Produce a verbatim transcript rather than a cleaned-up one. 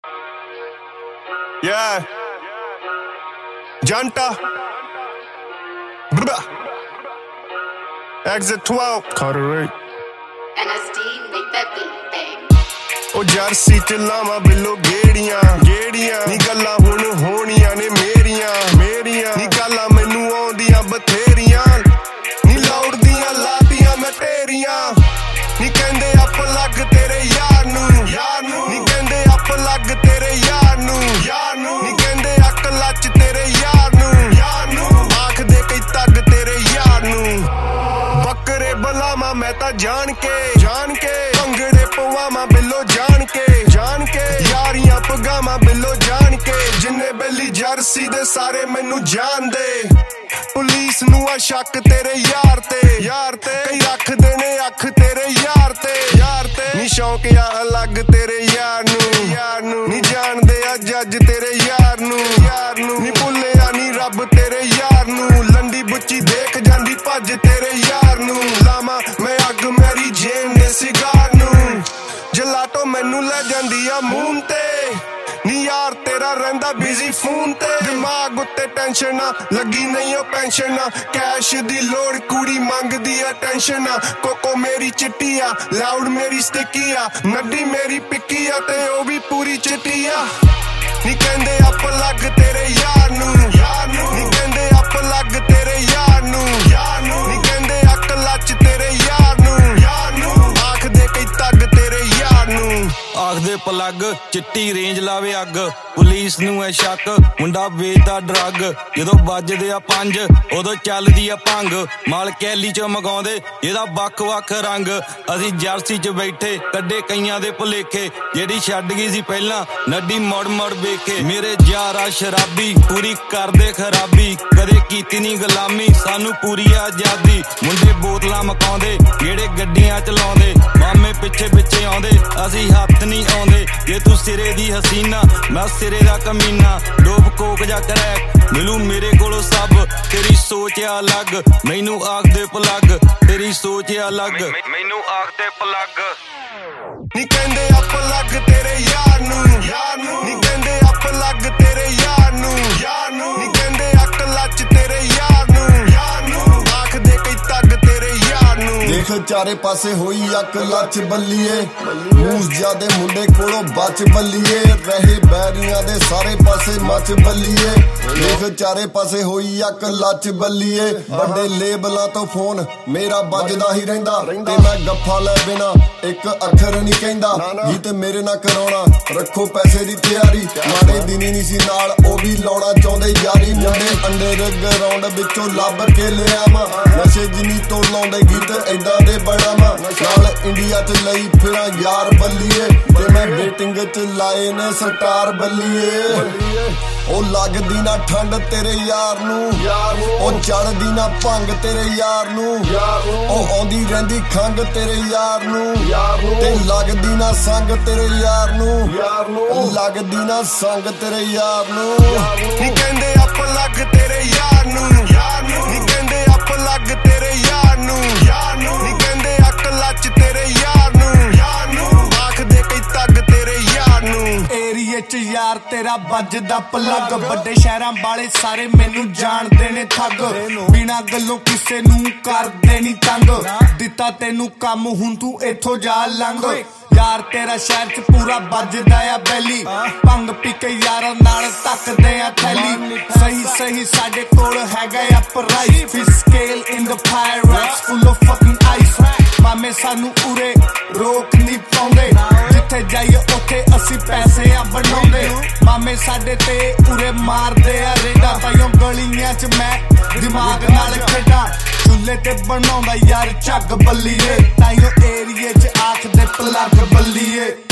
Yeah. Janta. Bruh. Exit twelve. Carter Ray. N S D, make that beat bang. ਉਹ jersey ਚ ਲਾਵਾਂ ਬਿੱਲੋ ਗੇੜੀਆਂ ਗੇੜੀਆਂ ਨੀ ਗੱਲਾਂ ਹੁਣ ਹੋਣੀਆਂ ਨੇ ਮੇਰੀਆਂ ਮੇਰੀਆਂ ਨੀ ਗੱਲਾਂ ਮੈਨੂੰ ਆਉਂਦੀਆਂ ਬਥੇਰੀਆਂ ਨੀ ਲੋੜਦੀਆਂ ਲਾਤੀਆਂ ਮੈਂ ਤੇਰੀਆਂ ਨੀ ਕਹਿੰਦੇ ਅੱਪ ਲੱਗ ਤੇਰੇ ਯਾਰ ਨੂੰ ਯਾਰ ਨੂੰ ਨੀ ਕਹਿੰਦੇ ਅੱਪ ਲੱਗ ਤੇਰੇ ਯਾਰ ਨੂੰ ਯਾਰ ਨੂੰ ਨੀ ਕਹਿੰਦੇ ਅੱਕ ਲੱਚ ਤੇਰੇ ਯਾਰ ਨੂੰ ਯਾਰ ਨੂੰ ਆਖਦੇ ਕਈ ਤੱਗ ਤੇਰੇ ਯਾਰ ਨੂੰ ਬੱਕਰੇ ਬਲਾਵਾਂ ਮੈਂ ਤਾਂ ਜਾਣ ਕੇ ਜਾਣ ਕੇ ਭੰਗੜੇ ਪਵਾਵਾਂ ਬਿੱਲੋ ਜਾਣ ਕੇ ਜਾਣ ਕੇ ਯਾਰੀਆਂ ਪਗਾਵਾਂ ਬਿੱਲੋ ਜਾਣ ਕੇ ਜਿੰਨੇ ਬੈਲੀ ਜਰਸੀ ਦੇ ਸਾਰੇ ਮੈਨੂੰ ਜਾਣਦੇ ਪੁਲਿਸ ਨੂੰ ਆ ਸ਼ੱਕ ਤੇਰੇ ਯਾਰ ਤੇ ਯਾਰ ਤੇ ਕਈ ਰੱਖਦੇ ਨੇ ਅੱਖ ਤੇਰੇ ਯਾਰ ਤੇ ਯਾਰ ਤੇ ਨੀ ਸ਼ੌਂਕ ਆ ਅਲੱਗ ਤੇਰੇ ਯਾਰ ਨੂੰ ਯਾਰ ਨੂੰ ਨੀ ਜਾਣਦੇ ਆ ਜੱਜ ਤੇਰੇ ਯਾਰ ਨੂੰ ਯਾਰ ਨੂੰ ਨੀ ਭੁੱਲਿਆ ਨੀ ਰੱਬ ਤੇਰੇ ਯਾਰ ਨੂੰ ਲੰਡੀ ਬੁੱਚੀ ਦੇਖ ਜਾਂਦੀ ਭੱਜ ਤੇਰੇ ਯਾਰ ਨੂੰ ਲਾਵਾਂ ਮੈਂ ਅੱਗ ਮੇਰੀ ਜੇਨ ਦੇ ਸਿਗਾਰ ਨੂੰ ਜਲਾਟੋ ਮੈਨੂੰ ਲੈ ਜਾਂਦੀ ਆ ਮੂੰਹ ਤੇ ਨੀ ਯਾਰ ਤੇਰਾ ਰਹਿੰਦਾ ਬਿਜ਼ੀ ਫੋਨ ਤੇ ਦਿਮਾਗ ਉੱਤੇ ਟੈਨਸ਼ਨ ਨਾ ਲੱਗੀ ਨਹੀਂ ਉਹ ਪੈਨਸ਼ਨ ਨਾ ਕੈਸ਼ ਦੀ ਲੋੜ ਕੁੜੀ ਮੰਗਦੀ ਆ ਟੈਨਸ਼ਨ ਨਾ ਕੋਕੋ ਮੇਰੀ ਚਿੱਟੀ ਆ ਲਾਊਡ ਮੇਰੀ ਸਟਿੱਕੀ ਆ ਨੱਡੀ ਮੇਰੀ ਪਿੱਕੀ ਆ ਤੇ ਉਹ ਵੀ ਪੂਰੀ ਚਿੱਟੀ ਆ ਨੀ ਕਹਿੰਦੇ ਅੱਪ ਲੱਗ ਤੇਰੇ ਯਾਰ ਨੂੰ ਯਾਰ ਨੂੰ ਨੀ ਕਹਿੰਦੇ ਅੱਪ ਲੱਗ ਤੇਰੇ ਯਾਰ ਨੂੰ ਯਾਰ ਨੂੰ ਨੀ ਕਹਿੰਦੇ ਅੱਕ ਲੱਚ ਤੇਰੇ ਯਾਰ ਨੂੰ ਯਾਰ ਨੂੰ ਆਖਦੇ ਕਈ ਤੱਗ ਤੇਰੇ ਯਾਰ ਨੂੰ ਆਖਦੇ ਪਲੱਗ ਚਿੱਟੀ ਰੇਂਜ ਲਾਵੇ ਅੱਗ ਪੁਲਿਸ ਨੂੰ ਐ ਸ਼ੱਕ ਮੁੰਡਾ ਵੇਚਦਾ ਡਰੱਗ ਜਦੋਂ ਵੱਜਦੇ ਆ ਪੰਜ ਉਦੋਂ ਚੱਲਦੀ ਆ ਭੰਗ ਮਾਲ ਕੈਲੀ ਚ ਮਗਾਉਂਦੇ ਇਹਦਾ ਵੱਖ ਵੱਖ ਰੰਗ ਅਸੀਂ ਜਰਸੀ ਚ ਬੈਠੇ ਕੱਢੇ ਕਈਆਂ ਦੇ ਭੁਲੇਖੇ ਜਿਹੜੀ ਛੱਡ ਗਈ ਸੀ ਪਹਿਲਾਂ ਨੱਡੀ ਮੁੜ ਮੁੜ ਵੇਖੇ ਮੇਰੇ ਯਾਰਾ ਸ਼ਰਾਬੀ ਪੂਰੀ ਕਰਦੇ ਖਰਾਬੀ ਕਦੇ ਕੀਤੀ ਨਹੀਂ ਗੁਲਾਮੀ ਸਾਨੂੰ ਪੂਰੀ ਆਜ਼ਾਦੀ ਮੁੰਡੇ ਬੋਤਲਾਂ ਮਕਾਉਂਦੇ ਜਿਹੜੇ ਗੱਡੀਆਂ ਚਲਾਉਂਦੇ ਮਾਮੇ ਪਿੱਛੇ ਪਿੱਛੇ ਆਉਂਦੇ ਅਸੀਂ ਹੱਥ ਨਹੀਂ ਆਉਂਦੇ ਜੇ ਤੂੰ ਸਿਰੇ ਦੀ ਹਸੀਨਾ ਮੈਂ ਸਿਰੇ ਦਾ ਕਮੀਨਾ ਡੋਪ ਕੋਕ ਜਾਂ ਕਰੈਕ ਮਿਲੂ ਮੇਰੇ ਕੋਲੋਂ ਸਭ ਤੇਰੀ ਸੋਚ ਆ ਅਲੱਗ ਮੈਨੂੰ ਆਖਦੇ ਪਲੱਗ ਤੇਰੀ ਸੋਚ ਆ ਅਲੱਗ ਮੈਨੂੰ ਆਖਦੇ ਪਲੱਗ ਨੀ ਕਹਿੰਦੇ ਅੱਪ ਲੱਗ ਤੇਰੇ ਯਾਰ ਨੂੰ ਯਾਰ ਨੂੰ ਨੀ ਕਹਿੰਦੇ ਅੱਪ ਲੱਗ ਤੇਰੇ ਯਾਰ ਨੂੰ ਯਾਰ ਨੂੰ ਨੀ ਕਹਿੰਦੇ ਅੱਕ ਲੱਚ ਤੇਰੇ ਯਾਰ ਨੂੰ ਯਾਰ ਨੂੰ ਆਖਦੇ ਕਈ ਤੱਗ ਤੇਰੇ ਯਾਰ ਨੂੰ ਦੇਖ ਚਾਰੇ ਪਾਸੇ ਹੋਈ ਅੱਕ ਲੱਚ ਬੱਲੀਏ ਮੂਸ ਜਿਆਦੇ ਮੁੰਡੇ ਕੋਲੋਂ ਬਚ ਬੱਲੀਏ ਰਹੇ ਬੈਰੀਆਂ ਦੇ ਸਾਰੇ ਪਾਸੇ ਮਚ ਬੱਲੀਏ ਦੇਖ ਚਾਰੇ ਪਾਸੇ ਹੋਈ ਅੱਕ ਲੱਚ ਬੱਲੀਏ ਵੱਡੇ ਲੇਬਲਾਂ ਤੋਂ ਫੋਨ ਮੇਰਾ ਵੱਜਦਾ ਹੀ ਰਹਿੰਦਾ ਤੇ ਮੈਂ ਗੱਫਾ ਲੈ ਬਿਨਾ ਇੱਕ ਅੱਖਰ ਨਹੀਂ ਕਹਿੰਦਾ ਗੀਤ ਮੇਰੇ ਨਾਲ ਕਰਾਉਣਾ ਰੱਖੋ ਪੈਸੇ ਦੀ ਤਿਆਰੀ ਮਾੜੇ ਦਿਨ ਹੀ ਨਹੀਂ ਸੀ ਨਾਲ ਉਹ ਵੀ ਲਾਉਣਾ ਚਾਹੁੰਦੇ ਯਾਰੀ ਮੁੰਡੇ ਅੰਡਰਗਰਾਉਂਡ ਵਿੱਚੋਂ ਲੱਭ ਕੇ ਲਿਆਵਾਂ ਨਸ਼ੇ ਜਿੰਨੀ ਤੋਂ ਲਾਉਂਦੇ ਗੀਤ ਏਦਾਂ ਦੇ ਬਣਾਵਾਂ ਨਾਲ ਇੰਡੀਆ ਚ ਲਈ ਫਿਰਾਂ ਯਾਰ ਬੱਲੀਏ ਤੇ ਮੈਂ ਡੇਟਿੰਗ ਚ ਲਾਏ ਨੇ ਸਟਾਰ ਬੱਲੀਏ ਉਹ ਲੱਗਦੀ ਨਾ ਠੰਡ ਤੇਰੇ ਯਾਰ ਨੂੰ ਉਹ ਚੜਦੀ ਨਾ ਭੰਗ ਤੇਰੇ ਯਾਰ ਨੂੰ ਉਹ ਆਉਂਦੀ ਰਹਿੰਦੀ ਖੰਗ ਤੇਰੇ ਯਾਰ ਨੂੰ ਤੇ ਲੱਗਦੀ ਨਾ ਸੰਗ ਤੇਰੇ ਯਾਰ ਨੂੰ ਲੱਗਦੀ ਨਾ ਸੰਗ ਤੇਰੇ ਯਾਰ ਨੂੰ ਨੀ ਕਹਿੰਦੇ ਅੱਪ ਲੱਗ ਤੇਰੇ ਯਾਰ ਨੂੰ ਯਾਰ ਨੂੰ ਨੀ ਕਹਿੰਦੇ ਅੱਪ ਲੱਗ ਤੇਰੇ ਯਾਰ ਨੂੰ ਯਾਰ ਨੂੰ ਨੀ ਕਹਿੰਦੇ ਅੱਕ ਲੱਚ ਤੇਰੇ ਯਾਰ ਨੂੰ ਯਾਰ ਨੂੰ ਆਖਦੇ ਕਈ ਤੱਗ ਤੇਰੇ ਯਾਰ ਨੂੰ ਏਰੀਏ ਚ ਯਾਰ ਤੇਰਾ ਵੱਜਦਾ ਪਲੱਗ ਵੱਡੇ ਸ਼ਹਿਰਾਂ ਵਾਲੇ ਸਾਰੇ ਮੈਨੂੰ ਜਾਣਦੇ ਨੇ ਠੱਗ ਬਿਨਾਂ ਗੱਲੋਂ ਕਿਸੇ ਨੂੰ ਕਰਦੇ ਨਹੀਂ ਤੰਗ ਦਿੱਤਾ ਤੈਨੂੰ ਕੰਮ ਹੁਣ ਤੂੰ ਇੱਥੋਂ ਜਾ ਲੰਘ ਯਾਰ ਤੇਰਾ ਸ਼ਹਿਰ ਚ ਪੂਰਾ ਵੱਜਦਾ ਆ ਬੈਲੀ ਭੰਗ ਪੀ ਕੇ ਯਾਰਾਂ ਨਾਲ ਤੱਕਦੇ ਆ ਥੈਲੀ ਸਹੀ ਸਹੀ ਸਾਡੇ ਕੋਲ ਹੈਗਾ ਆ price fish scale in the pirates full of fucking ice ਮਾਮੇ ਸਾਨੂੰ ਉਰੇ ਰੋਕ ਨਹੀਂ ਪਾਉਂਦੇ ਜਿੱਥੇ ਜਾਈਏ ਉੱਥੇ ਅਸੀਂ ਪੈਸੇ ਆ ਬਣਾਉਂਦੇ ਮਾਮੇ ਸਾਡੇ ਤੇ ਉਰੇ ਮਾਰਦੇ ਆ ਰੇਡਾ ਤਾਈਓ ਗਲੀਆਂ ਚ ਮੈਂ ਦਿਮਾਗ ਨਾਲ ਖੇਡਾਂ ਚੁੱਲ੍ਹੇ ਤੇ ਬਣਾਉਂਦਾ ਯਾਰ ਝੱਗ ਬੱਲੀਏ ਤਾਈਓ ਏਰੀਏ ਚ ਆਖਦੇ ਪਲੱਗ ਬੱਲੀਏ